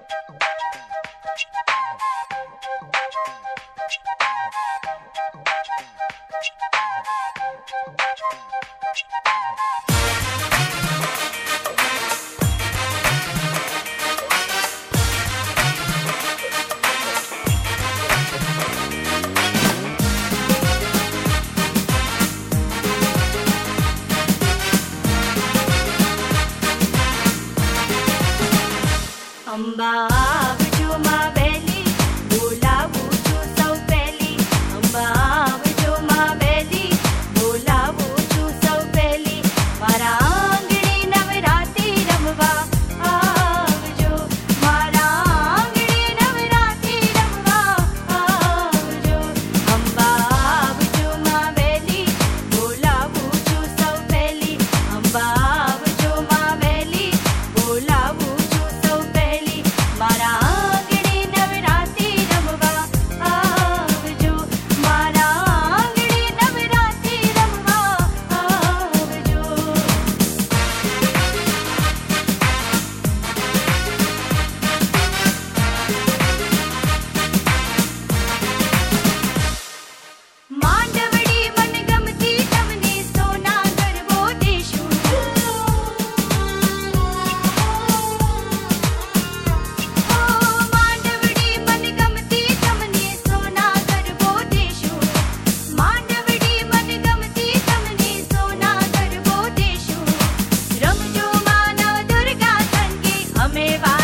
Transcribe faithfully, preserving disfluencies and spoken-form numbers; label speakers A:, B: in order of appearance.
A: અંબા આવજો માં બેલી, બોલાવું છું સૌ પહેલી. અંબા આવજો માં બેલી, બોલાવું છું સૌ પહેલી. મારા આંગણે નવરાત્રિ રમવા આવજો, મારા આંગણે નવરાત્રિ રમવા આવજો. અંબા આવજો માં બેલી, બોલાવું છું સૌ પહેલી. અંબા આવજો માં બેલી, બોલાવું છું સૌ પહેલી. મારા આંગણે નવરાત્રિ રમવા આવજો, મારા આંગણે નવરાત્રિ રમવા આવજો. માંડવડી મનગમતી તમને સોના ગરબો દેશું. ઓ માંડવડી મનગમતી તમને સોના ગરબો દેશું. માંડવડી મનગમતી તમને સોના ગરબો દેશું. રમજો માં નવ દુર્ગા સંગે અમે વા